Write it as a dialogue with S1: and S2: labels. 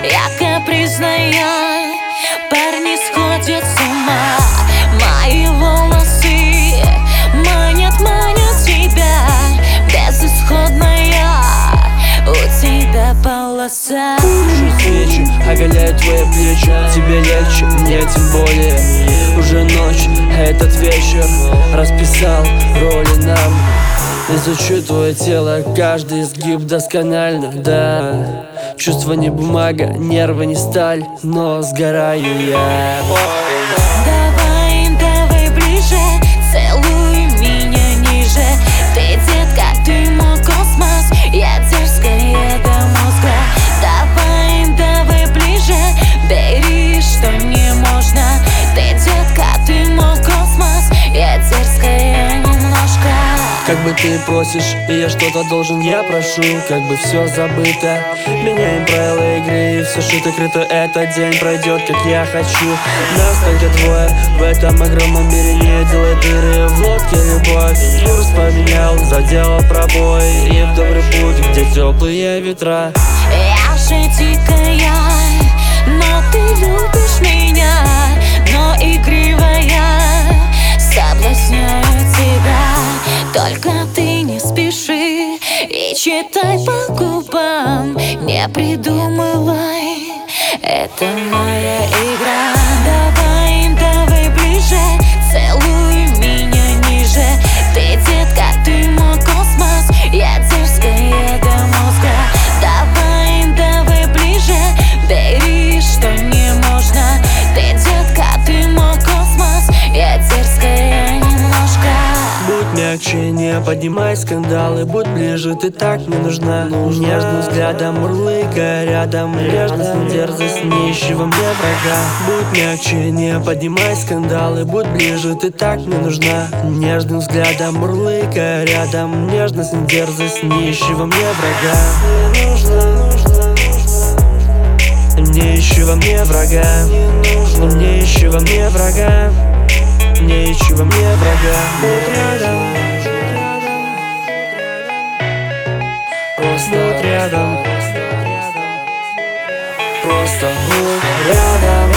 S1: Я капризная, парни сходят с ума. Мои волосы манят, манят тебя. Безысходная у тебя полоса.
S2: Тушат свечи, оголяют твои плечи. Тебе легче, мне тем более. Уже ночь, этот вечер расписал роли нам. Изучу твое тело, каждый изгиб досконально, да. Чувство не бумага, нервы не сталь, но сгораю я.
S1: Давай, давай ближе, целуй меня ниже. Ты, детка, ты мой космос, я дерзкая до мозга. Давай, давай ближе, бери, что не можно. Ты, детка, ты мой космос, я дерзкая немножко.
S2: Как бы ты просишь, и я что-то должен, я прошу. Как бы все забыто, меняем правила игры, и все шито-крыто, этот день пройдет, как я хочу. Нас только двое, в этом огромном мире не делай дыры. В лодке любовь, курс поменял, заделал пробой. И в добрый путь, где теплые ветра.
S1: Я же дикая, но ты любишь меня, но игривая, соблазняю тебя. Только ты не спеши и читай по губам, не придумывай, это моя игра. Давай, давай ближе, целуй меня ниже. Ты, детка, ты мой космос, я дерзкая до мозга. Давай, давай ближе, бери, что не можно. Ты, детка, ты мой космос, я дерзкая немножко.
S2: Будь мягче, не поднимай скандалы, будь ближе, ты так мне нужна. Нежным взглядом мурлыкая рядом, нежность, не дерзость, не ищи во мне врага. Будь мягче, не поднимай скандалы, будь ближе, ты так мне нужна. Нежным взглядом мурлыкая рядом, нежность, не дерзость, не ищи во мне врага. Не ищи во мне врага, не ищи во мне врага. Не ищи во мне врага. Будь рядом, просто будь рядом, просто будь рядом.